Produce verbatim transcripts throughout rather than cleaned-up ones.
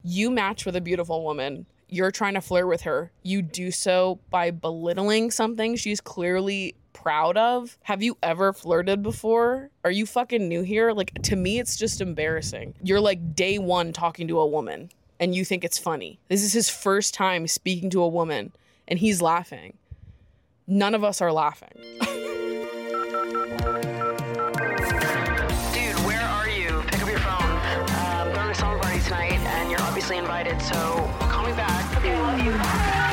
You match with a beautiful woman. You're trying to flirt with her. You do so by belittling something she's clearly proud of. Have you ever flirted before? Are you fucking new here? Like, to me, it's just embarrassing. You're like day one talking to a woman and you think it's funny. This is his first time speaking to a woman and he's laughing. None of us are laughing. Dude, where are you? Pick up your phone. Uh, I'm going to a summer party tonight and you're obviously invited, so call me back. Okay, love you. Bye.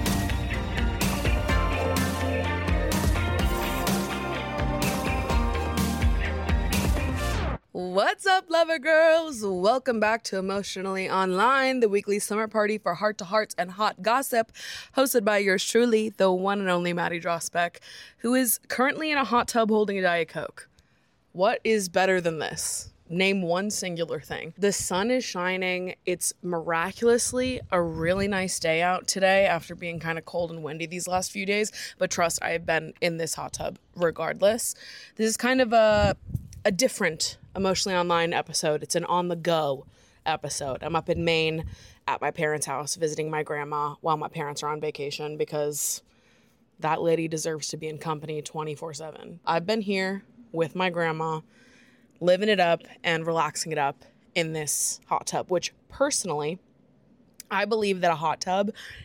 What's up, lover girls? Welcome back to Emotionally Online, the weekly summer party for heart-to-hearts and hot gossip, hosted by yours truly, the one and only Maddie Drosbeck, who is currently in a hot tub holding a Diet Coke. What is better than this? Name one singular thing. The sun is shining. It's miraculously a really nice day out today after being kind of cold and windy these last few days, but trust, I have been in this hot tub regardless. This is kind of a a different Emotionally Online episode. It's an on-the-go episode. I'm up in Maine at my parents' house visiting my grandma while my parents are on vacation because that lady deserves to be in company twenty-four seven. I've been here with my grandma, living it up and relaxing it up in this hot tub, which personally, I believe that a hot tub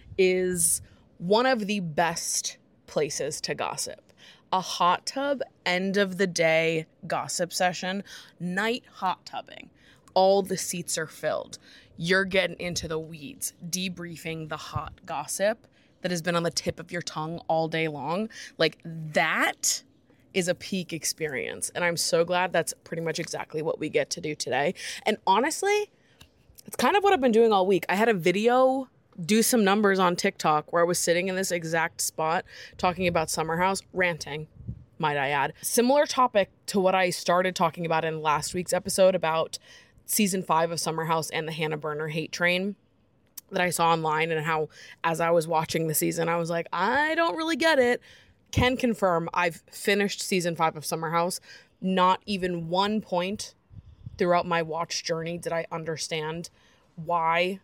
is one of the best places to gossip. A hot tub, end of the day gossip session, night hot tubbing. All the seats are filled. You're getting into the weeds, debriefing the hot gossip that has been on the tip of your tongue all day long. Like, that is a peak experience. And I'm so glad that's pretty much exactly what we get to do today. And honestly, it's kind of what I've been doing all week. I had a video do some numbers on TikTok where I was sitting in this exact spot talking about Summer House, ranting, might I add. Similar topic to what I started talking about in last week's episode about season five of Summer House and the Hannah Berner hate train that I saw online, and how as I was watching the season, I was like, I don't really get it. Can confirm I've finished season five of Summer House. Not even one point throughout my watch journey did I understand why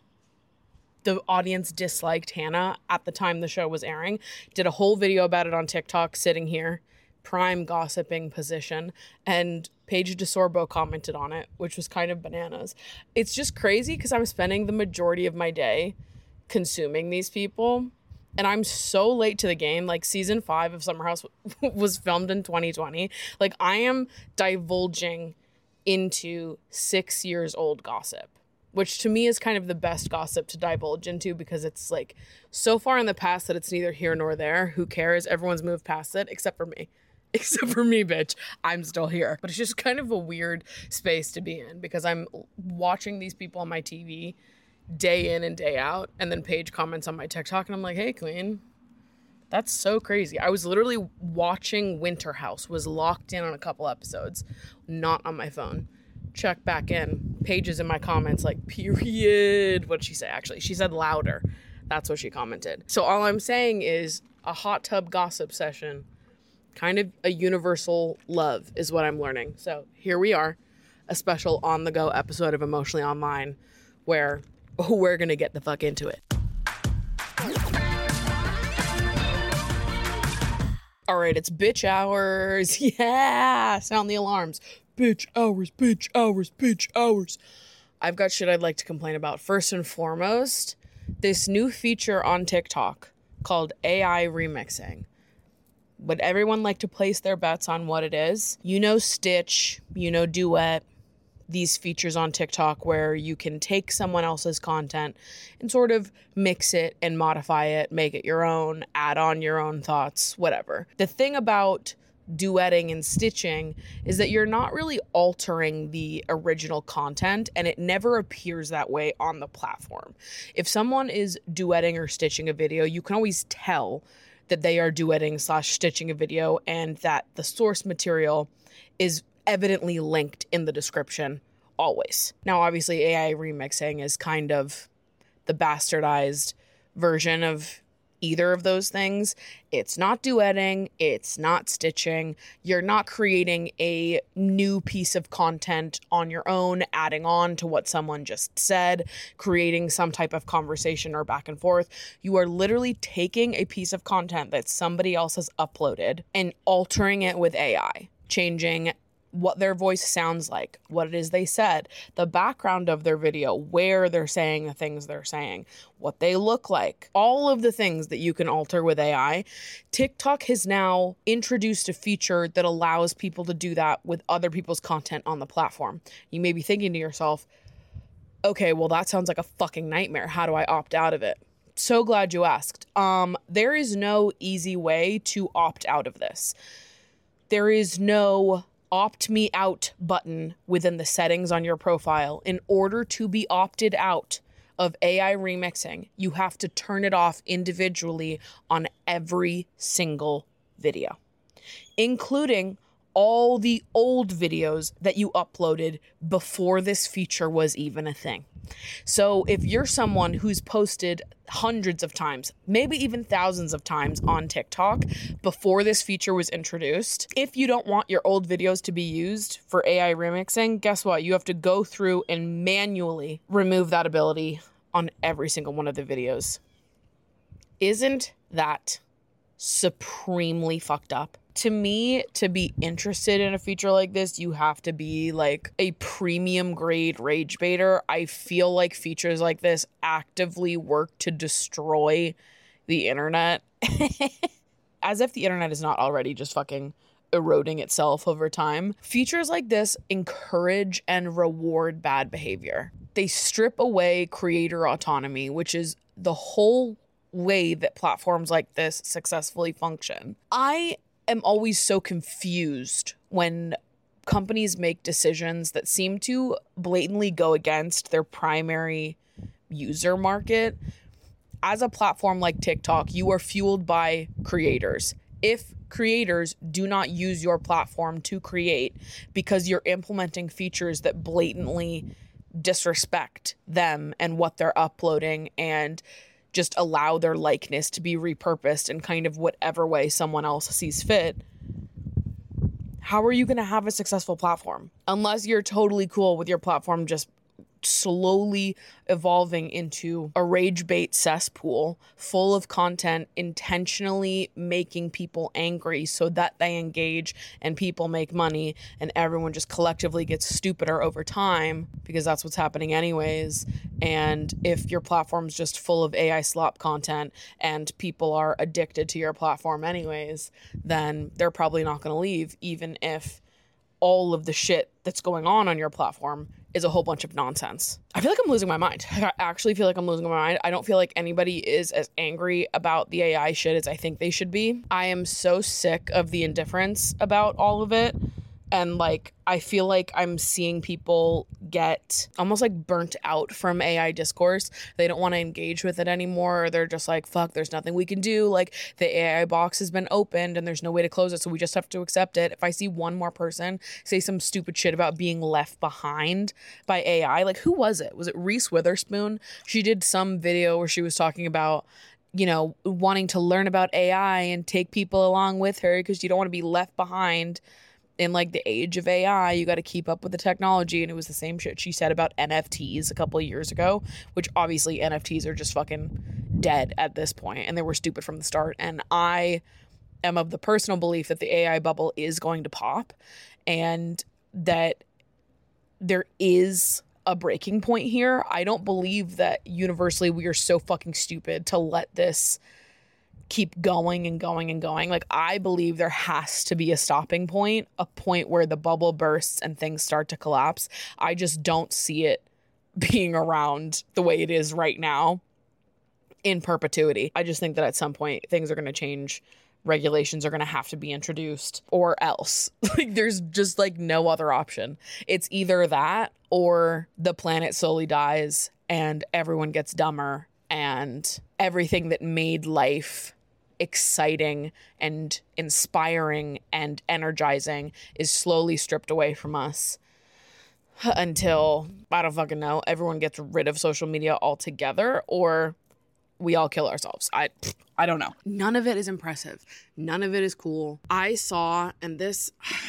the audience disliked Hannah at the time the show was airing. Did a whole video about it on TikTok, sitting here, prime gossiping position, and Paige DeSorbo commented on it, which was kind of bananas. It's just crazy because I'm spending the majority of my day consuming these people, and I'm so late to the game. Like, season five of Summer House was filmed in twenty twenty. Like, I am divulging into six years old gossip, which to me is kind of the best gossip to divulge into because it's like so far in the past that it's neither here nor there. Who cares? Everyone's moved past it except for me. Except for me, bitch. I'm still here. But it's just kind of a weird space to be in because I'm watching these people on my T V day in and day out, and then Paige comments on my TikTok and I'm like, hey, queen, that's so crazy. I was literally watching Winter House, was locked in on a couple episodes, not on my phone. Check back in. Pages in my comments like, period. What'd she say, actually? She said louder. That's what she commented. So all I'm saying is a hot tub gossip session, kind of a universal love is what I'm learning. So here we are, a special on-the-go episode of Emotionally Online where we're going to get the fuck into it. All right, it's bitch hours. Yeah, sound the alarms. Bitch hours, bitch hours, bitch hours. I've got shit I'd like to complain about. First and foremost, this new feature on TikTok called A I remixing. Would everyone like to place their bets on what it is? You know Stitch, you know Duet, these features on TikTok where you can take someone else's content and sort of mix it and modify it, make it your own, add on your own thoughts, whatever. The thing about duetting and stitching is that you're not really altering the original content, and it never appears that way on the platform. If someone is duetting or stitching a video, you can always tell that they are duetting slash stitching a video and that the source material is evidently linked in the description always. Now, obviously, A I remixing is kind of the bastardized version of either of those things. It's not duetting, it's not stitching. You're not creating a new piece of content on your own, adding on to what someone just said, creating some type of conversation or back and forth. You are literally taking a piece of content that somebody else has uploaded and altering it with A I, changing what their voice sounds like, what it is they said, the background of their video, where they're saying the things they're saying, what they look like, all of the things that you can alter with A I. TikTok has now introduced a feature that allows people to do that with other people's content on the platform. You may be thinking to yourself, okay, well, that sounds like a fucking nightmare. How do I opt out of it? So glad you asked. Um, there is no easy way to opt out of this. There is no opt me out button within the settings on your profile. In order to be opted out of A I remixing, you have to turn it off individually on every single video, including all the old videos that you uploaded before this feature was even a thing. So if you're someone who's posted hundreds of times, maybe even thousands of times on TikTok before this feature was introduced, if you don't want your old videos to be used for A I remixing, guess what? You have to go through and manually remove that ability on every single one of the videos. Isn't that supremely fucked up? To me, to be interested in a feature like this, you have to be like a premium grade rage baiter. I feel like features like this actively work to destroy the internet. As if the internet is not already just fucking eroding itself over time. Features like this encourage and reward bad behavior. They strip away creator autonomy, which is the whole way that platforms like this successfully function. I am always so confused when companies make decisions that seem to blatantly go against their primary user market. As a platform like TikTok, you are fueled by creators. If creators do not use your platform to create because you're implementing features that blatantly disrespect them and what they're uploading and just allow their likeness to be repurposed in kind of whatever way someone else sees fit, how are you going to have a successful platform? Unless you're totally cool with your platform just slowly evolving into a rage bait cesspool full of content intentionally making people angry so that they engage and people make money and everyone just collectively gets stupider over time because that's what's happening anyways. And if your platform's just full of A I slop content and people are addicted to your platform anyways, then they're probably not going to leave, even if all of the shit that's going on on your platform is a whole bunch of nonsense. I feel like I'm losing my mind. I actually feel like I'm losing my mind. I don't feel like anybody is as angry about the A I shit as I think they should be. I am so sick of the indifference about all of it. And like, I feel like I'm seeing people get almost like burnt out from A I discourse. They don't want to engage with it anymore. Or they're just like, fuck, there's nothing we can do. Like the A I box has been opened and there's no way to close it. So we just have to accept it. If I see one more person say some stupid shit about being left behind by A I, like who was it? Was it Reese Witherspoon? She did some video where she was talking about, you know, wanting to learn about A I and take people along with her because you don't want to be left behind. In like the age of A I, you got to keep up with the technology. And it was the same shit she said about N F Ts a couple of years ago, which obviously N F Ts are just fucking dead at this point and they were stupid from the start. And I am of the personal belief that the A I bubble is going to pop and that there is a breaking point here. I don't believe that universally we are so fucking stupid to let this keep going and going and going. Like, I believe there has to be a stopping point, a point where the bubble bursts and things start to collapse. I just don't see it being around the way it is right now in perpetuity. I just think that at some point things are going to change. Regulations are going to have to be introduced or else. Like, there's just like no other option. It's either that or the planet slowly dies and everyone gets dumber and everything that made life exciting and inspiring and energizing is slowly stripped away from us until, I don't fucking know, everyone gets rid of social media altogether or we all kill ourselves. I I I don't know. None of it is impressive. None of it is cool. I saw, and this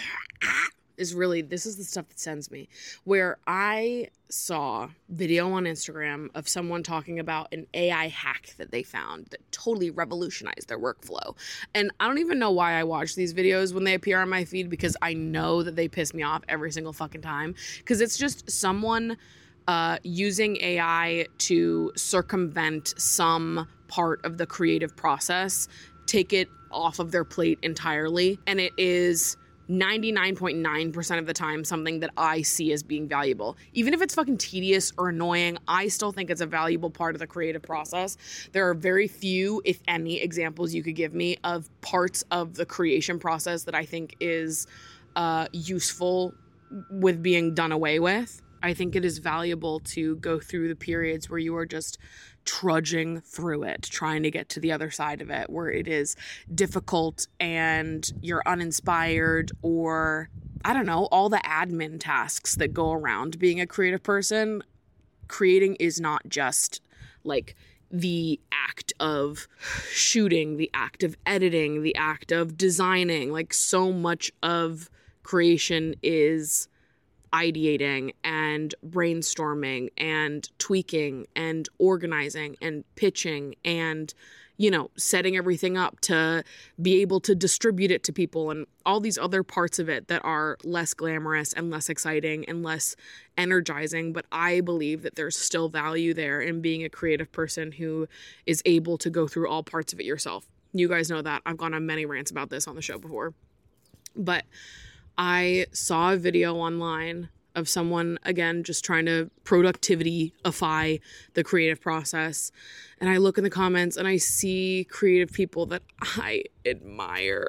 is really, this is the stuff that sends me, where I saw video on Instagram of someone talking about an A I hack that they found that totally revolutionized their workflow. And I don't even know why I watch these videos when they appear on my feed, because I know that they piss me off every single fucking time. Because it's just someone uh, using A I to circumvent some part of the creative process, take it off of their plate entirely. And it is ninety-nine point nine percent of the time something that I see as being valuable. Even if it's fucking tedious or annoying, I still think it's a valuable part of the creative process. There are very few, if any, examples you could give me of parts of the creation process that I think is uh, useful with being done away with. I think it is valuable to go through the periods where you are just trudging through it, trying to get to the other side of it, where it is difficult and you're uninspired, or I don't know, all the admin tasks that go around being a creative person. Creating is not just like the act of shooting, the act of editing, the act of designing. Like, so much of creation is ideating and brainstorming and tweaking and organizing and pitching and, you know, setting everything up to be able to distribute it to people, and all these other parts of it that are less glamorous and less exciting and less energizing. But I believe that there's still value there in being a creative person who is able to go through all parts of it yourself. You guys know that. I've gone on many rants about this on the show before. But I saw a video online of someone, again, just trying to productivity-ify the creative process. And I look in the comments and I see creative people that I admire.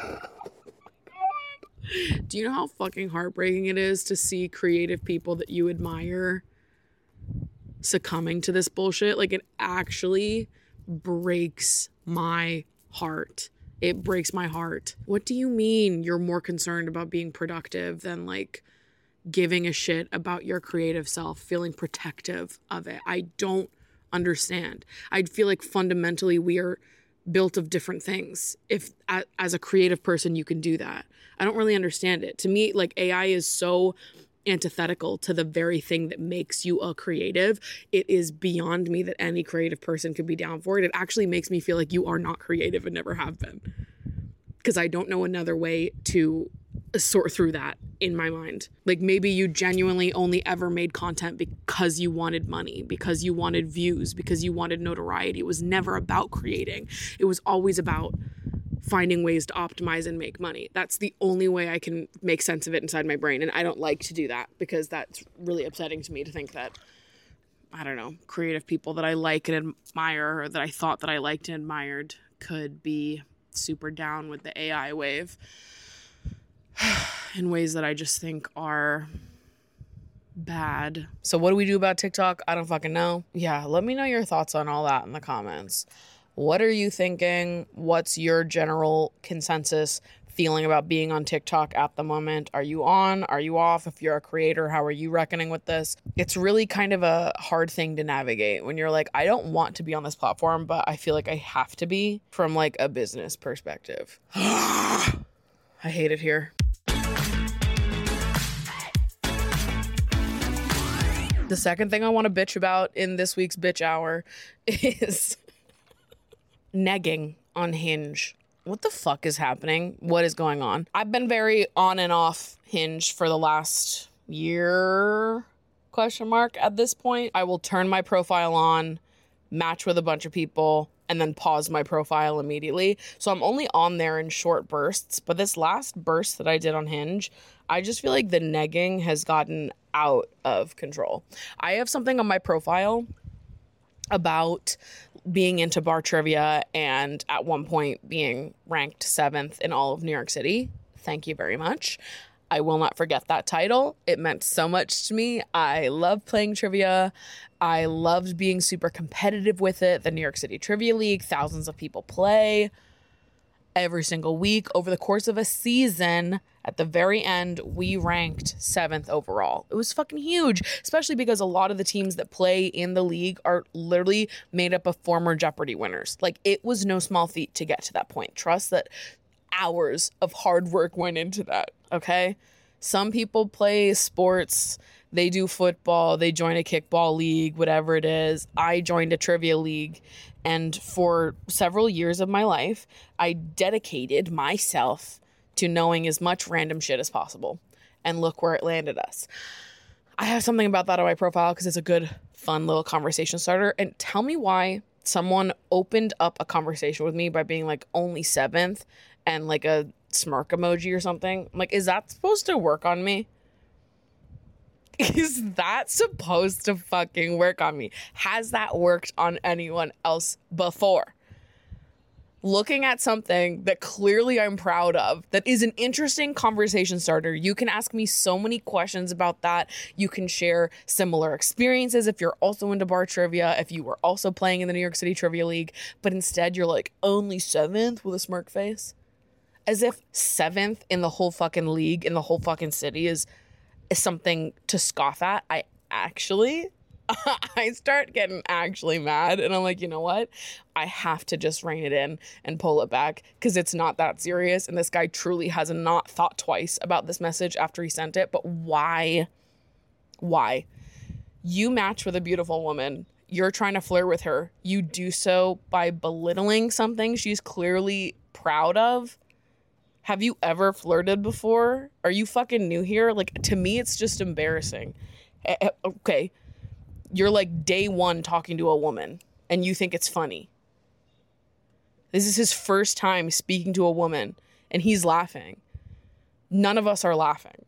Do you know how fucking heartbreaking it is to see creative people that you admire succumbing to this bullshit? Like, it actually breaks my heart. It breaks my heart. What do you mean you're more concerned about being productive than like giving a shit about your creative self, feeling protective of it? I don't understand. I feel like fundamentally we are built of different things. If as a creative person you can do that, I don't really understand it. To me, like, A I is so antithetical to the very thing that makes you a creative. It is beyond me that any creative person could be down for it. It actually makes me feel like you are not creative and never have been, because I don't know another way to sort through that in my mind. Like, maybe you genuinely only ever made content because you wanted money, because you wanted views, because you wanted notoriety. It was never about creating. It was always about finding ways to optimize and make money. That's the only way I can make sense of it inside my brain. And I don't like to do that, because that's really upsetting to me to think that, I don't know, creative people that I like and admire, or that I thought that I liked and admired, could be super down with the A I wave in ways that I just think are bad. So what do we do about TikTok? I don't fucking know. Yeah, let me know your thoughts on all that in the comments. What are you thinking? What's your general consensus feeling about being on TikTok at the moment? Are you on? Are you off? If you're a creator, how are you reckoning with this? It's really kind of a hard thing to navigate when you're like, I don't want to be on this platform, but I feel like I have to be from like a business perspective. I hate it here. The second thing I want to bitch about in this week's bitch hour is negging on Hinge. What the fuck is happening? What is going on? I've been very on and off Hinge for the last year, question mark, at this point. I will turn my profile on, match with a bunch of people, and then pause my profile immediately. So I'm only on there in short bursts, but this last burst that I did on Hinge, I just feel like the negging has gotten out of control. I have something on my profile about being into bar trivia and at one point being ranked seventh in all of New York City. Thank you very much. I will not forget that title. It meant so much to me. I love playing trivia. I loved being super competitive with it. The New York City Trivia League, thousands of people play. every single week. Over the course of a season, at the very end, we ranked seventh overall. It was fucking huge, especially because a lot of the teams that play in the league are literally made up of former Jeopardy winners. Like, it was no small feat to get to that point. Trust that hours of hard work went into that, okay? Some people play sports, they do football, they join a kickball league, whatever it is. I joined a trivia league, and for several years of my life, I dedicated myself to knowing as much random shit as possible. And look where it landed us. I have something about that on my profile because it's a good, fun little conversation starter. And tell me why someone opened up a conversation with me by being like only seventh and like a smirk emoji or something. I'm like, is that supposed to work on me? Is that supposed to fucking work on me? Has that worked on anyone else before? Looking at something that clearly I'm proud of, that is an interesting conversation starter. You can ask me so many questions about that. You can share similar experiences if you're also into bar trivia, if you were also playing in the New York City Trivia League, but instead you're like, only seventh with a smirk face? As if seventh in the whole fucking league, in the whole fucking city is, is something to scoff at. I actually... I start getting actually mad, and I'm like, you know what? I have to just rein it in and pull it back because it's not that serious. And this guy truly has not thought twice about this message after he sent it. But why? Why? You match with a beautiful woman. You're trying to flirt with her. You do so by belittling something she's clearly proud of. Have you ever flirted before? Are you fucking new here? Like, to me, it's just embarrassing. Okay. You're like day one talking to a woman and you think it's funny. This is his first time speaking to a woman and he's laughing. None of us are laughing.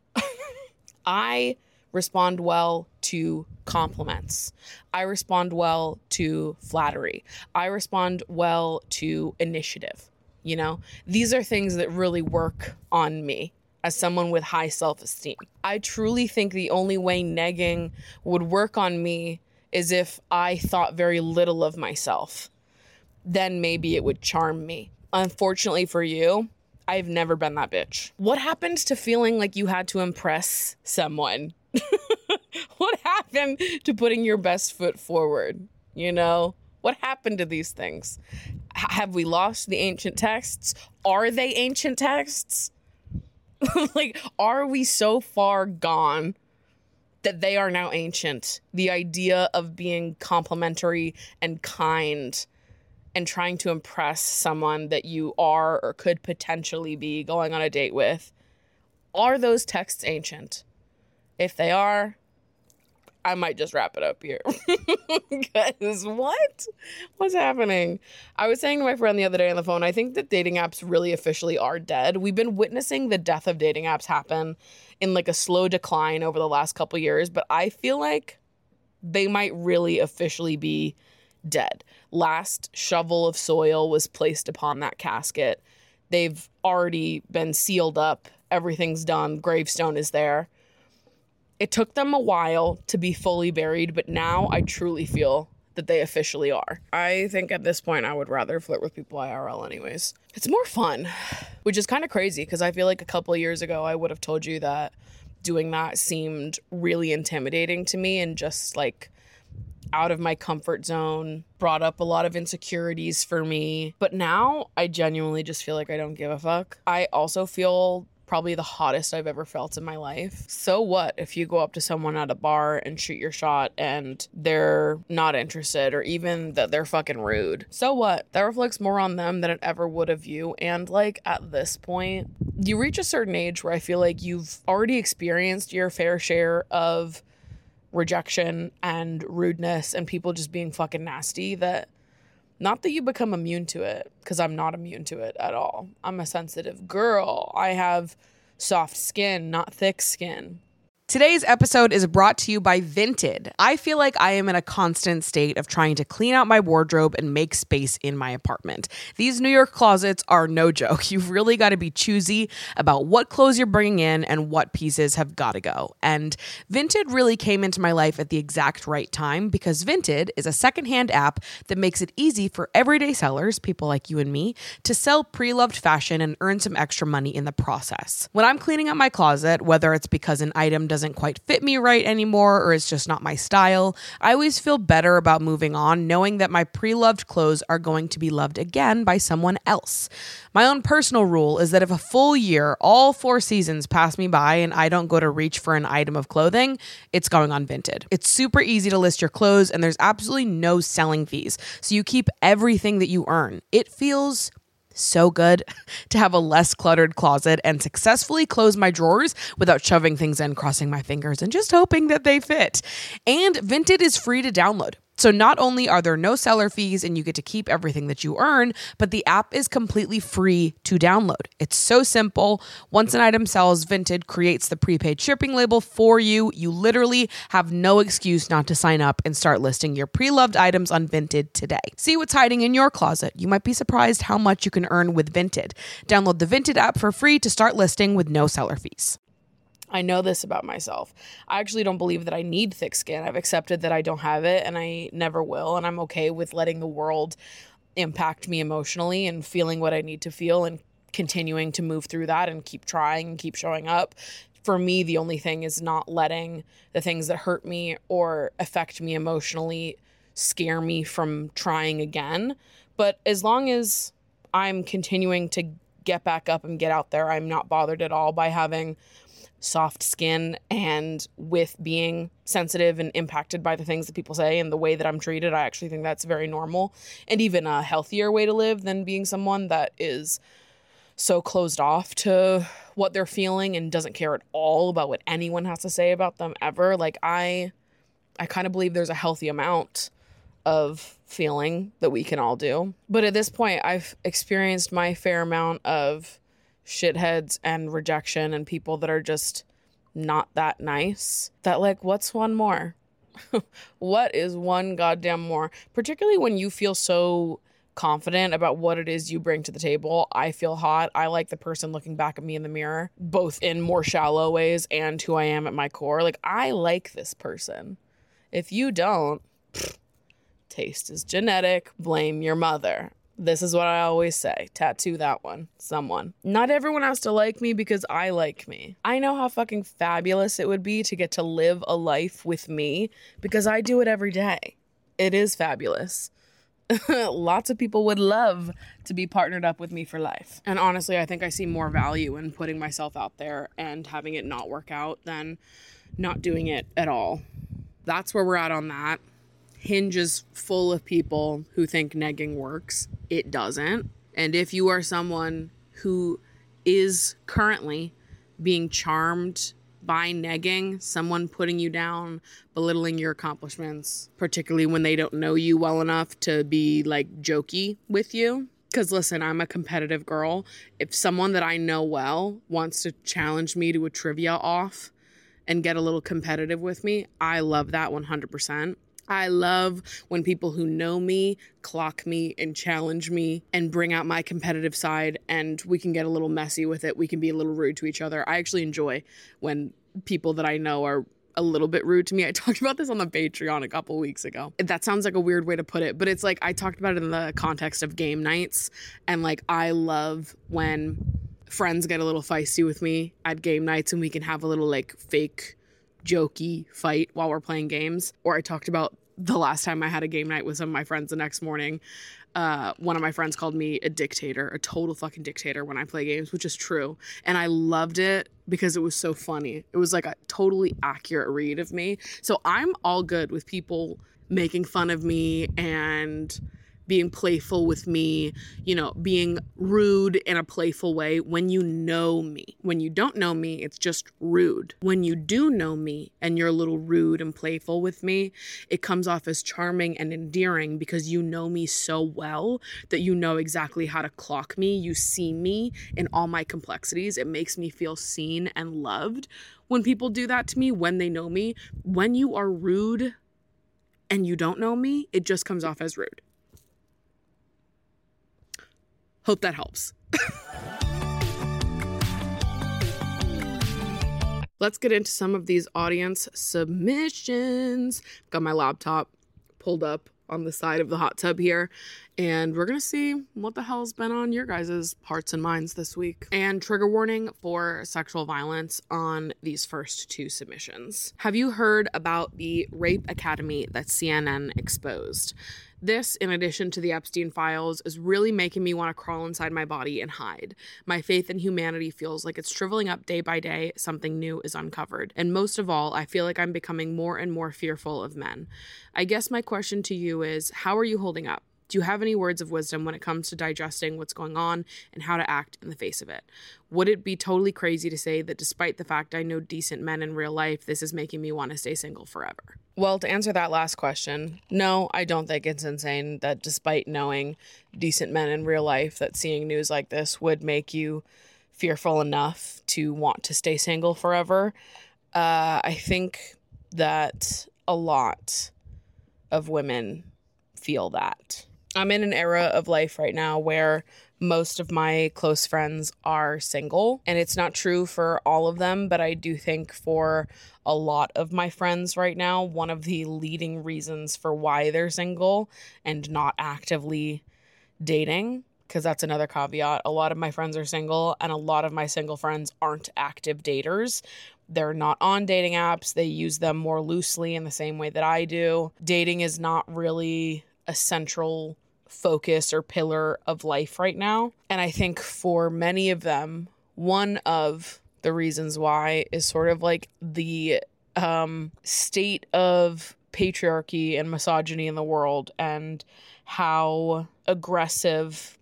I respond well to compliments. I respond well to flattery. I respond well to initiative. You know, these are things that really work on me as someone with high self-esteem. I truly think the only way negging would work on me is if I thought very little of myself. Then maybe it would charm me. Unfortunately for you, I've never been that bitch. What happened to feeling like you had to impress someone? What happened to putting your best foot forward? You know? What happened to these things? H- have we lost the ancient texts? Are they ancient texts? Like, are we so far gone that they are now ancient? The idea of being complimentary and kind and trying to impress someone that you are or could potentially be going on a date with. Are those texts ancient? If they are, I might just wrap it up here. Because what? What's happening? I was saying to my friend the other day on the phone, I think that dating apps really officially are dead. We've been witnessing the death of dating apps happen in like a slow decline over the last couple years, but I feel like they might really officially be dead. Last shovel of soil was placed upon that casket. They've already been sealed up. Everything's done. Gravestone is there. It took them a while to be fully buried, but now I truly feel that they officially are. I think at this point I would rather flirt with people I R L anyways. It's more fun, which is kind of crazy because I feel like a couple of years ago I would have told you that doing that seemed really intimidating to me and just like out of my comfort zone, brought up a lot of insecurities for me. But now I genuinely just feel like I don't give a fuck. I also feel probably the hottest I've ever felt in my life. So what if you go up to someone at a bar and shoot your shot and they're not interested or even that they're fucking rude? So what? That reflects more on them than it ever would of you. And like at this point, you reach a certain age where I feel like you've already experienced your fair share of rejection and rudeness and people just being fucking nasty, that not that you become immune to it, because I'm not immune to it at all. I'm a sensitive girl. I have soft skin, not thick skin. Today's episode is brought to you by Vinted. I feel like I am in a constant state of trying to clean out my wardrobe and make space in my apartment. These New York closets are no joke. You've really got to be choosy about what clothes you're bringing in and what pieces have got to go. And Vinted really came into my life at the exact right time because Vinted is a secondhand app that makes it easy for everyday sellers, people like you and me, to sell pre-loved fashion and earn some extra money in the process. When I'm cleaning out my closet, whether it's because an item doesn't quite fit me right anymore or it's just not my style, I always feel better about moving on knowing that my pre-loved clothes are going to be loved again by someone else. My own personal rule is that if a full year, all four seasons pass me by and I don't go to reach for an item of clothing, it's going on Vinted. It's super easy to list your clothes and there's absolutely no selling fees, so you keep everything that you earn. It feels so good to have a less cluttered closet and successfully close my drawers without shoving things in, crossing my fingers, and just hoping that they fit. And Vinted is free to download. So not only are there no seller fees and you get to keep everything that you earn, but the app is completely free to download. It's so simple. Once an item sells, Vinted creates the prepaid shipping label for you. You literally have no excuse not to sign up and start listing your pre-loved items on Vinted today. See what's hiding in your closet. You might be surprised how much you can earn with Vinted. Download the Vinted app for free to start listing with no seller fees. I know this about myself. I actually don't believe that I need thick skin. I've accepted that I don't have it and I never will. And I'm okay with letting the world impact me emotionally and feeling what I need to feel and continuing to move through that and keep trying and keep showing up. For me, the only thing is not letting the things that hurt me or affect me emotionally scare me from trying again. But as long as I'm continuing to get back up and get out there, I'm not bothered at all by having soft skin and with being sensitive and impacted by the things that people say and the way that I'm treated. I actually think that's very normal and even a healthier way to live than being someone that is so closed off to what they're feeling and doesn't care at all about what anyone has to say about them ever. Like I, I kind of believe there's a healthy amount of feeling that we can all do. But at this point, I've experienced my fair amount of shitheads and rejection and people that are just not that nice. That like, what's one more? What is one goddamn more? Particularly when you feel so confident about what it is you bring to the table. I feel hot. I like the person looking back at me in the mirror, both in more shallow ways and who I am at my core. Like, I like this person. If you don't, pfft, taste is genetic. Blame your mother. This is what I always say. Tattoo that one. Someone. Not everyone has to like me because I like me. I know how fucking fabulous it would be to get to live a life with me because I do it every day. It is fabulous. Lots of people would love to be partnered up with me for life. And honestly, I think I see more value in putting myself out there and having it not work out than not doing it at all. That's where we're at on that. Hinge is full of people who think negging works. It doesn't. And if you are someone who is currently being charmed by negging, someone putting you down, belittling your accomplishments, particularly when they don't know you well enough to be like jokey with you. Because listen, I'm a competitive girl. If someone that I know well wants to challenge me to a trivia off and get a little competitive with me, I love that one hundred percent. I love when people who know me clock me and challenge me and bring out my competitive side and we can get a little messy with it. We can be a little rude to each other. I actually enjoy when people that I know are a little bit rude to me. I talked about this on the Patreon a couple weeks ago. That sounds like a weird way to put it, but it's like I talked about it in the context of game nights. And like I love when friends get a little feisty with me at game nights and we can have a little like fake jokey fight while we're playing games. Or I talked about the last time I had a game night with some of my friends the next morning. Uh, one of my friends called me a dictator, a total fucking dictator when I play games, which is true. And I loved it because it was so funny. It was like a totally accurate read of me. So I'm all good with people making fun of me and being playful with me, you know, being rude in a playful way when you know me. When you don't know me, it's just rude. When you do know me and you're a little rude and playful with me, it comes off as charming and endearing because you know me so well that you know exactly how to clock me. You see me in all my complexities. It makes me feel seen and loved when people do that to me, when they know me. When you are rude and you don't know me, it just comes off as rude. Hope that helps. Let's get into some of these audience submissions. Got my laptop pulled up on the side of the hot tub here, and we're gonna see what the hell's been on your guys' hearts and minds this week. And trigger warning for sexual violence on these first two submissions. Have you heard about the rape academy that C N N exposed? This, in addition to the Epstein files, is really making me want to crawl inside my body and hide. My faith in humanity feels like it's shriveling up day by day. Something new is uncovered. And most of all, I feel like I'm becoming more and more fearful of men. I guess my question to you is, how are you holding up? Do you have any words of wisdom when it comes to digesting what's going on and how to act in the face of it? Would it be totally crazy to say that despite the fact I know decent men in real life, this is making me want to stay single forever? Well, to answer that last question, no, I don't think it's insane that despite knowing decent men in real life, that seeing news like this would make you fearful enough to want to stay single forever. Uh, I think that a lot of women feel that. I'm in an era of life right now where most of my close friends are single, and it's not true for all of them, but I do think for a lot of my friends right now, one of the leading reasons for why they're single and not actively dating, because that's another caveat, a lot of my friends are single and a lot of my single friends aren't active daters. They're not on dating apps. They use them more loosely in the same way that I do. Dating is not really a central focus or pillar of life right now. And I think for many of them, one of the reasons why is sort of like the um, state of patriarchy and misogyny in the world and how aggressive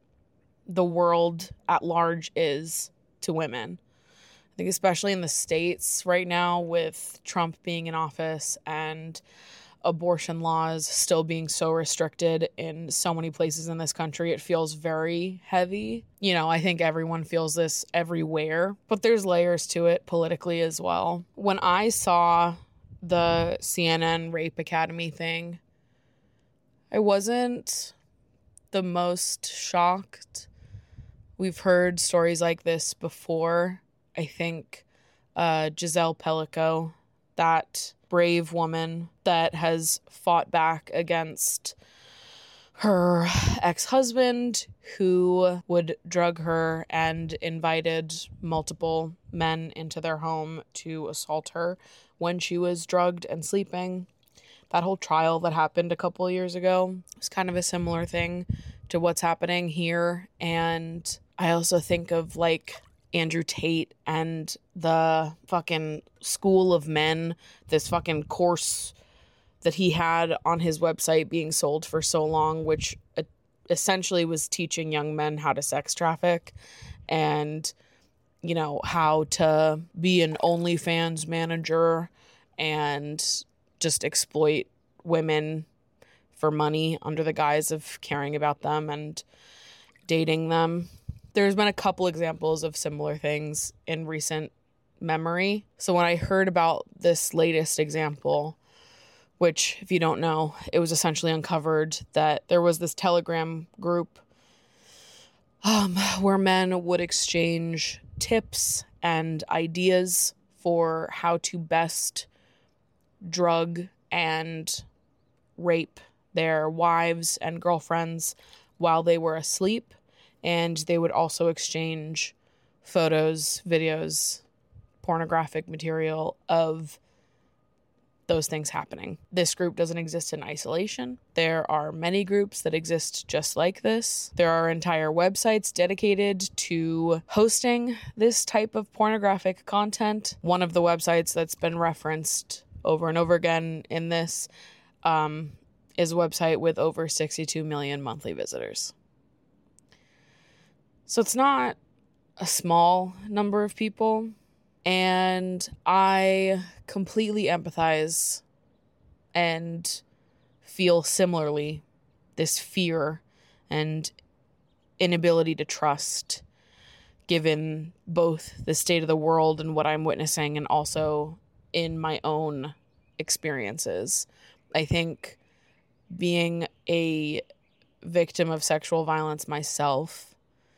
the world at large is to women. I think especially in the States right now with Trump being in office and abortion laws still being so restricted in so many places in this country, it feels very heavy. You know, I think everyone feels this everywhere, but there's layers to it politically as well. When I saw the C N N Rape Academy thing, I wasn't the most shocked. We've heard stories like this before. I think uh, Giselle Pellico, that brave woman that has fought back against her ex-husband who would drug her and invited multiple men into their home to assault her when she was drugged and sleeping. That whole trial that happened a couple of years ago was kind of a similar thing to what's happening here. And I also think of like Andrew Tate and the fucking School of Men, this fucking course that he had on his website being sold for so long, which essentially was teaching young men how to sex traffic and, you know, how to be an OnlyFans manager and just exploit women for money under the guise of caring about them and dating them. There's been a couple examples of similar things in recent memory. So when I heard about this latest example, which if you don't know, it was essentially uncovered that there was this Telegram group um, where men would exchange tips and ideas for how to best drug and rape their wives and girlfriends while they were asleep. And they would also exchange photos, videos, pornographic material of those things happening. This group doesn't exist in isolation. There are many groups that exist just like this. There are entire websites dedicated to hosting this type of pornographic content. One of the websites that's been referenced over and over again in this um, is a website with over sixty-two million monthly visitors. So it's not a small number of people. And I completely empathize and feel similarly this fear and inability to trust, given both the state of the world and what I'm witnessing, and also in my own experiences. I think being a victim of sexual violence myself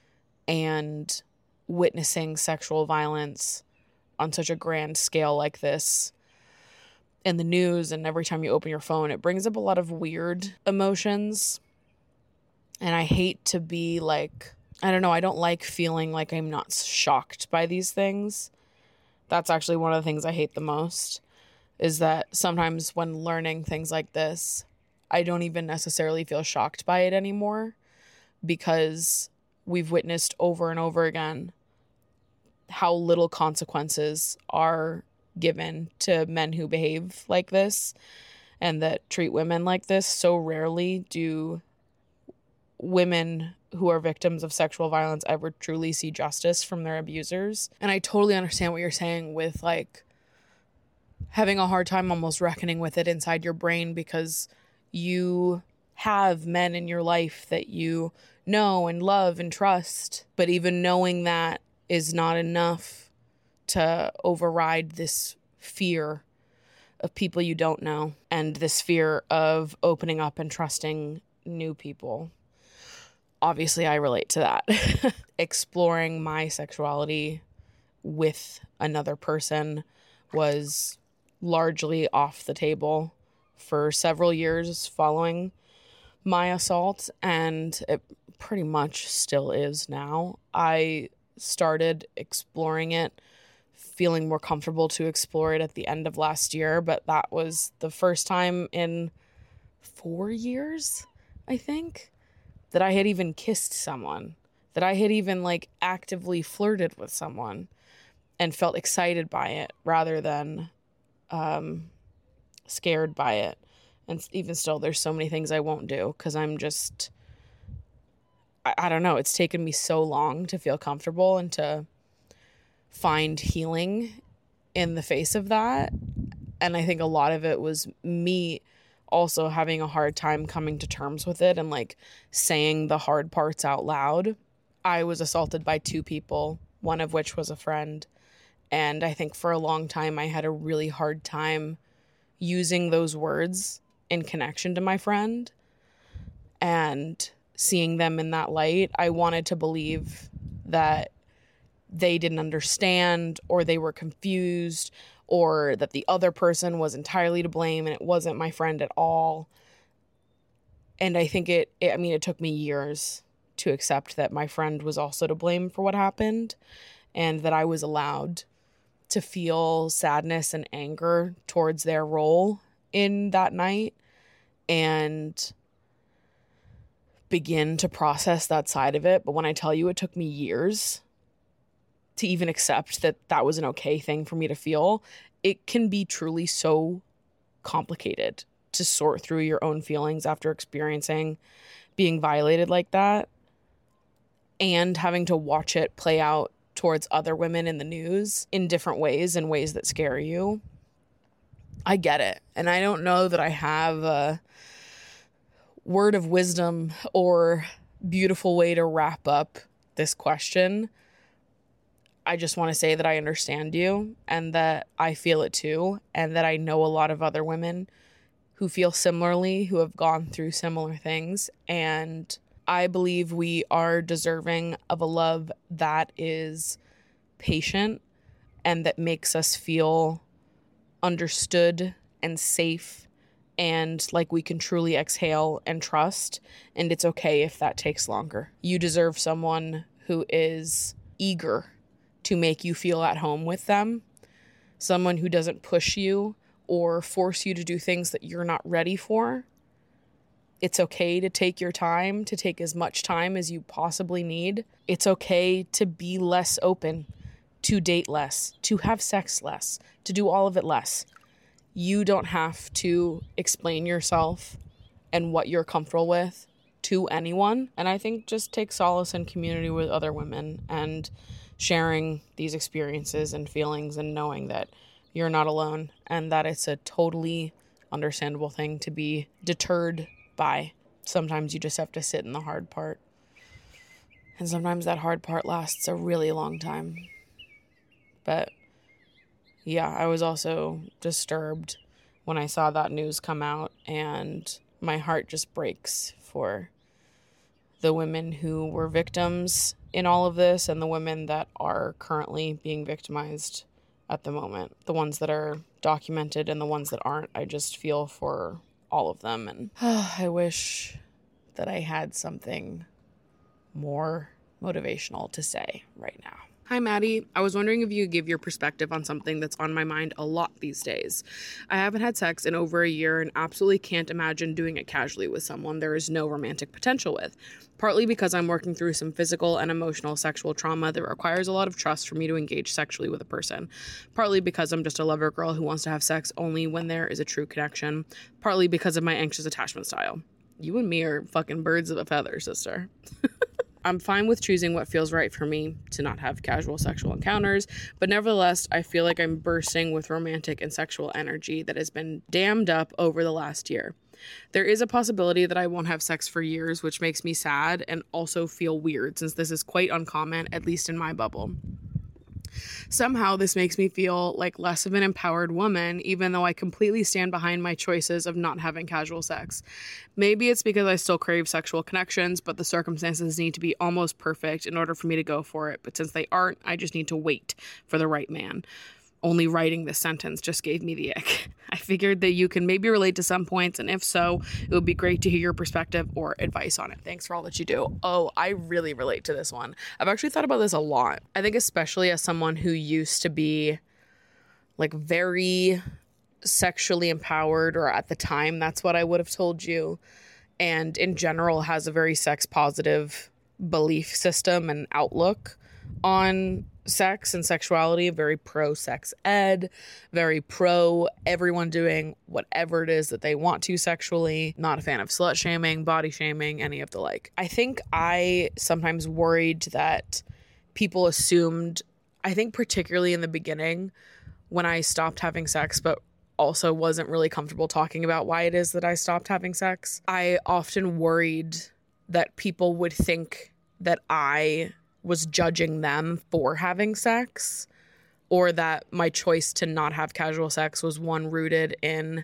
and witnessing sexual violence on such a grand scale like this in the news, and every time you open your phone, it brings up a lot of weird emotions. And I hate to be like, I don't know, I don't like feeling like I'm not shocked by these things. That's actually one of the things I hate the most, is that sometimes when learning things like this, I don't even necessarily feel shocked by it anymore, because we've witnessed over and over again how little consequences are given to men who behave like this and that treat women like this. So rarely do women who are victims of sexual violence ever truly see justice from their abusers. And I totally understand what you're saying with like having a hard time almost reckoning with it inside your brain, because you have men in your life that you know and love and trust, but even knowing that is not enough to override this fear of people you don't know and this fear of opening up and trusting new people. Obviously, I relate to that. Exploring my sexuality with another person was largely off the table for several years following my assault, and it pretty much still is now. I started exploring it, feeling more comfortable to explore it at the end of last year, but that was the first time in four years, I think, that I had even kissed someone, that I had even like actively flirted with someone and felt excited by it rather than um, scared by it. And even still, there's so many things I won't do because I'm just, I, I don't know, it's taken me so long to feel comfortable and to find healing in the face of that. And I think a lot of it was me also having a hard time coming to terms with it and like saying the hard parts out loud. I was assaulted by two people, one of which was a friend. And I think for a long time, I had a really hard time using those words in connection to my friend and seeing them in that light. I wanted to believe that they didn't understand, or they were confused, or that the other person was entirely to blame and it wasn't my friend at all. And I think it, it I mean, it took me years to accept that my friend was also to blame for what happened, and that I was allowed to feel sadness and anger towards their role in that night and begin to process that side of it. But when I tell you it took me years to even accept that that was an okay thing for me to feel, it can be truly so complicated to sort through your own feelings after experiencing being violated like that and having to watch it play out towards other women in the news in different ways, in ways that scare you. I get it. And I don't know that I have a word of wisdom or beautiful way to wrap up this question. I just want to say that I understand you and that I feel it too, and that I know a lot of other women who feel similarly, who have gone through similar things. And I believe we are deserving of a love that is patient and that makes us feel understood and safe and like we can truly exhale and trust. And it's okay if that takes longer. You deserve someone who is eager to make you feel at home with them, someone who doesn't push you or force you to do things that you're not ready for. It's okay to take your time, to take as much time as you possibly need. It's okay to be less open, to date less, to have sex less, to do all of it less. You don't have to explain yourself and what you're comfortable with to anyone. And I think just take solace in community with other women and sharing these experiences and feelings and knowing that you're not alone and that it's a totally understandable thing to be deterred by. Sometimes you just have to sit in the hard part. And sometimes that hard part lasts a really long time. But yeah, I was also disturbed when I saw that news come out, and my heart just breaks for the women who were victims in all of this and the women that are currently being victimized at the moment. The ones that are documented and the ones that aren't. I just feel for all of them, and uh, I wish that I had something more motivational to say right now. Hi, Maddie. I was wondering if you could give your perspective on something that's on my mind a lot these days. I haven't had sex in over a year and absolutely can't imagine doing it casually with someone there is no romantic potential with, partly because I'm working through some physical and emotional sexual trauma that requires a lot of trust for me to engage sexually with a person, partly because I'm just a lover girl who wants to have sex only when there is a true connection, partly because of my anxious attachment style. You and me are fucking birds of a feather, sister. I'm fine with choosing what feels right for me to not have casual sexual encounters, but nevertheless, I feel like I'm bursting with romantic and sexual energy that has been dammed up over the last year. There is a possibility that I won't have sex for years, which makes me sad and also feel weird, since this is quite uncommon, at least in my bubble. Somehow this makes me feel like less of an empowered woman, even though I completely stand behind my choices of not having casual sex. Maybe it's because I still crave sexual connections, but the circumstances need to be almost perfect in order for me to go for it. But since they aren't, I just need to wait for the right man. Only writing this sentence just gave me the ick. I figured that you can maybe relate to some points, and if so, it would be great to hear your perspective or advice on it. Thanks for all that you do. Oh, I really relate to this one. I've actually thought about this a lot. I think especially as someone who used to be like very sexually empowered, or at the time, that's what I would have told you, and in general has a very sex positive belief system and outlook on sex and sexuality, very pro sex ed, very pro everyone doing whatever it is that they want to sexually, not a fan of slut shaming, body shaming, any of the like. I think I sometimes worried that people assumed, I think particularly in the beginning when I stopped having sex, but also wasn't really comfortable talking about why it is that I stopped having sex, I often worried that people would think that I was judging them for having sex, or that my choice to not have casual sex was one rooted in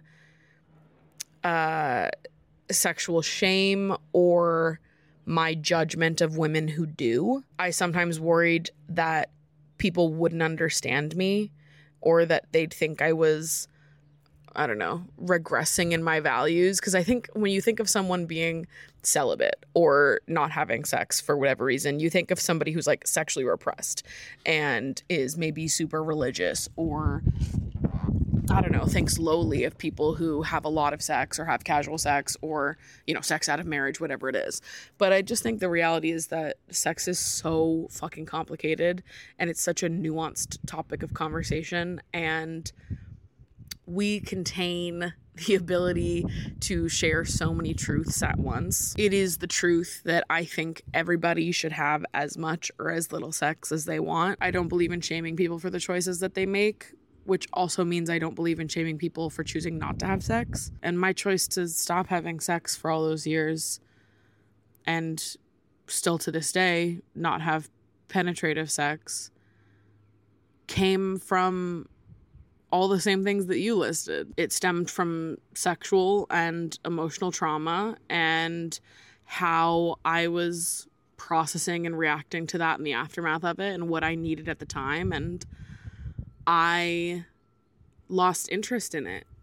uh, sexual shame or my judgment of women who do. I sometimes worried that people wouldn't understand me, or that they'd think I was, I don't know, regressing in my values. Because I think when you think of someone being celibate or not having sex for whatever reason, you think of somebody who's like sexually repressed and is maybe super religious, or I don't know, thinks lowly of people who have a lot of sex or have casual sex, or, you know, sex out of marriage, whatever it is. But I just think the reality is that sex is so fucking complicated, and it's such a nuanced topic of conversation, and we contain the ability to share so many truths at once. It is the truth that I think everybody should have as much or as little sex as they want. I don't believe in shaming people for the choices that they make, which also means I don't believe in shaming people for choosing not to have sex. And my choice to stop having sex for all those years, and still to this day not have penetrative sex, came from all the same things that you listed. It stemmed from sexual and emotional trauma, and how I was processing and reacting to that in the aftermath of it, and what I needed at the time. And I lost interest in it.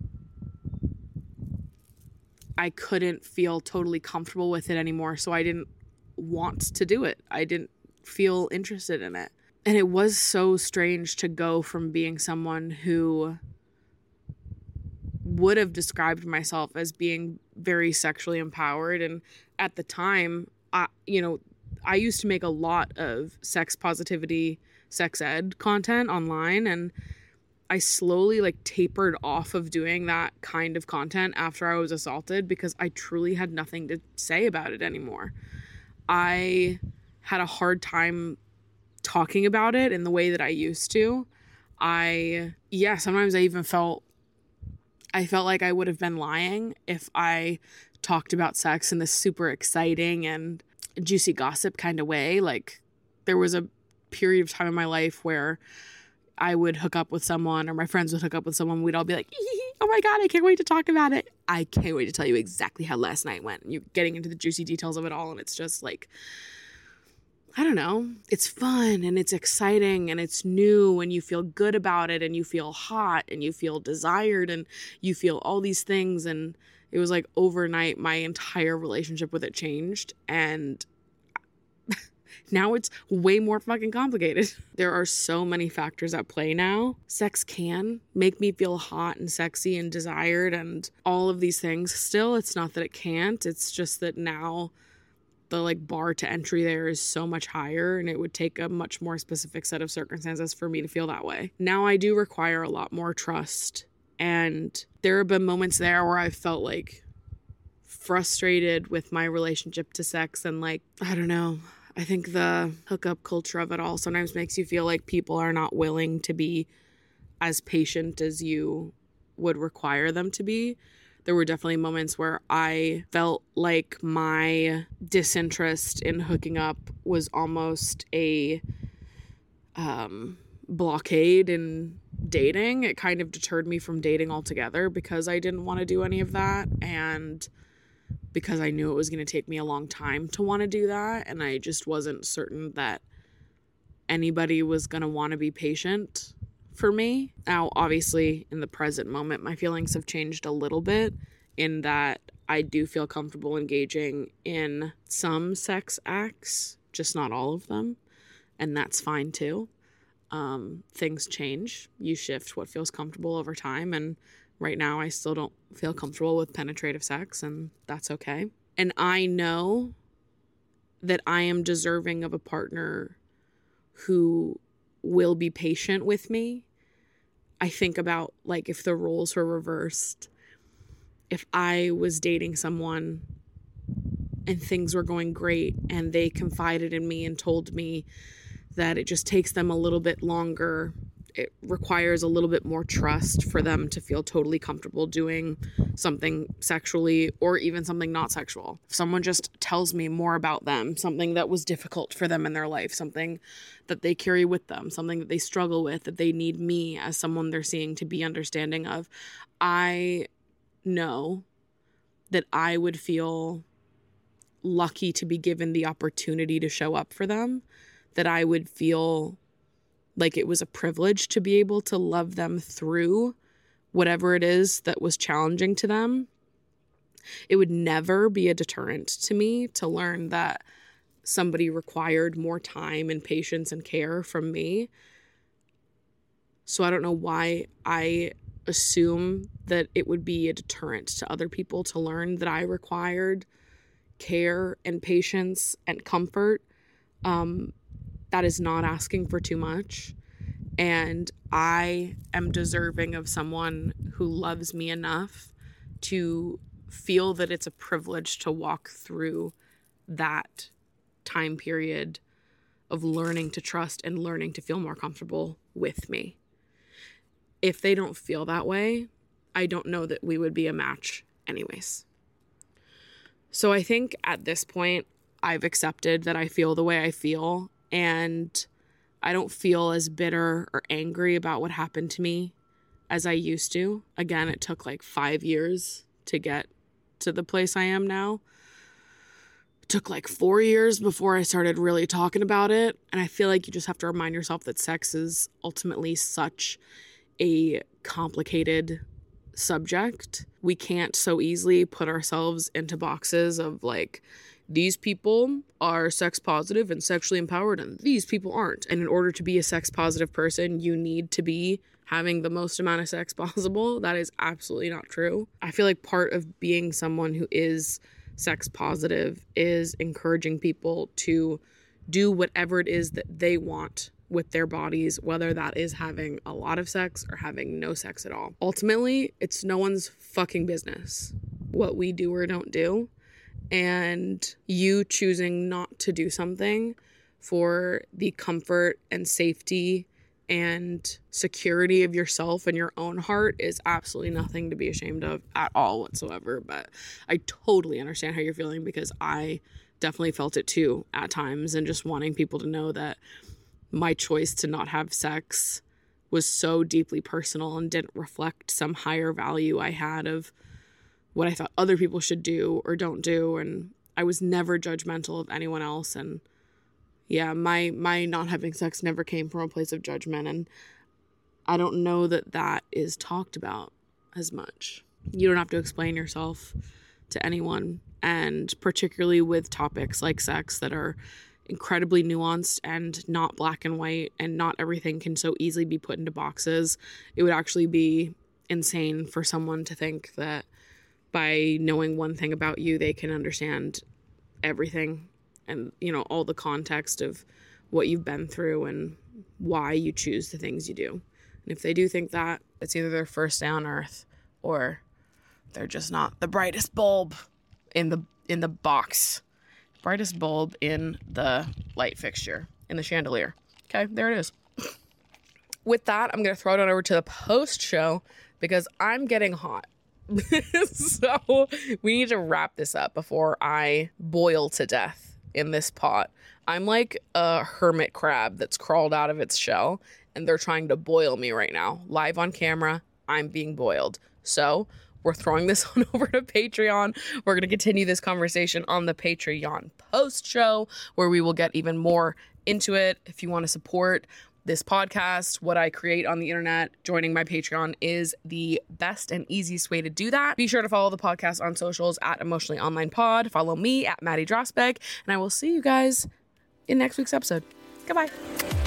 I couldn't feel totally comfortable with it anymore, so I didn't want to do it. I didn't feel interested in it. And it was so strange to go from being someone who would have described myself as being very sexually empowered. And at the time, I, you know, I used to make a lot of sex positivity, sex ed content online. And I slowly like tapered off of doing that kind of content after I was assaulted because I truly had nothing to say about it anymore. I had a hard time talking about it in the way that I used to. I, yeah, sometimes I even felt, I felt like I would have been lying if I talked about sex in this super exciting and juicy gossip kind of way. Like, there was a period of time in my life where I would hook up with someone, or my friends would hook up with someone. We'd all be like, oh my God, I can't wait to talk about it. I can't wait to tell you exactly how last night went. And you're getting into the juicy details of it all. And it's just like, I don't know. It's fun and it's exciting and it's new and you feel good about it and you feel hot and you feel desired and you feel all these things. And it was like overnight, my entire relationship with it changed. And now it's way more fucking complicated. There are so many factors at play now. Sex can make me feel hot and sexy and desired and all of these things. Still, it's not that it can't. It's just that now the like bar to entry there is so much higher, and it would take a much more specific set of circumstances for me to feel that way. Now I do require a lot more trust. And there have been moments there where I felt like frustrated with my relationship to sex and like, I don't know. I think the hookup culture of it all sometimes makes you feel like people are not willing to be as patient as you would require them to be. There were definitely moments where I felt like my disinterest in hooking up was almost a um, blockade in dating. It kind of deterred me from dating altogether because I didn't want to do any of that. And because I knew it was going to take me a long time to want to do that. And I just wasn't certain that anybody was going to want to be patient for me. Now, obviously, in the present moment, my feelings have changed a little bit in that I do feel comfortable engaging in some sex acts, just not all of them. And that's fine too. Um, things change. You shift what feels comfortable over time. And right now, I still don't feel comfortable with penetrative sex, and that's okay. And I know that I am deserving of a partner who will be patient with me. I think about, like, if the roles were reversed, if I was dating someone and things were going great and they confided in me and told me that it just takes them a little bit longer, it requires a little bit more trust for them to feel totally comfortable doing something sexually or even something not sexual. If someone just tells me more about them, something that was difficult for them in their life, something that they carry with them, something that they struggle with, that they need me as someone they're seeing to be understanding of, I know that I would feel lucky to be given the opportunity to show up for them, that I would feel like it was a privilege to be able to love them through whatever it is that was challenging to them. It would never be a deterrent to me to learn that somebody required more time and patience and care from me. So I don't know why I assume that it would be a deterrent to other people to learn that I required care and patience and comfort. Um, That is not asking for too much. And I am deserving of someone who loves me enough to feel that it's a privilege to walk through that time period of learning to trust and learning to feel more comfortable with me. If they don't feel that way, I don't know that we would be a match anyways. So I think at this point, I've accepted that I feel the way I feel. And I don't feel as bitter or angry about what happened to me as I used to. Again, it took like five years to get to the place I am now. It took like four years before I started really talking about it. And I feel like you just have to remind yourself that sex is ultimately such a complicated subject. We can't so easily put ourselves into boxes of like, these people are sex positive and sexually empowered and these people aren't. And in order to be a sex positive person, you need to be having the most amount of sex possible. That is absolutely not true. I feel like part of being someone who is sex positive is encouraging people to do whatever it is that they want with their bodies, whether that is having a lot of sex or having no sex at all. Ultimately, it's no one's fucking business what we do or don't do. And you choosing not to do something for the comfort and safety and security of yourself and your own heart is absolutely nothing to be ashamed of at all whatsoever. But I totally understand how you're feeling, because I definitely felt it too at times, and just wanting people to know that my choice to not have sex was so deeply personal and didn't reflect some higher value I had of what I thought other people should do or don't do. And I was never judgmental of anyone else. And yeah, my my not having sex never came from a place of judgment, and I don't know that that is talked about as much. You don't have to explain yourself to anyone, and particularly with topics like sex that are incredibly nuanced and not black and white, and not everything can so easily be put into boxes. It would actually be insane for someone to think that by knowing one thing about you, they can understand everything and, you know, all the context of what you've been through and why you choose the things you do. And if they do think that, it's either their first day on earth or they're just not the brightest bulb in the in the box. Brightest bulb in the light fixture, in the chandelier. Okay, there it is. With that, I'm going to throw it on over to the post show because I'm getting hot. So we need to wrap this up before I boil to death in this pot. I'm like a hermit crab that's crawled out of its shell, and they're trying to boil me right now. Live on camera, I'm being boiled. So we're throwing this on over to Patreon. We're going to continue this conversation on the Patreon post show, where we will get even more into it. If you want to support this podcast, what I create on the internet, joining my Patreon is the best and easiest way to do that. Be sure to follow the podcast on socials at Emotionally Online Pod. Follow me at Maddie Drosbeck, and I will see you guys in next week's episode. Goodbye.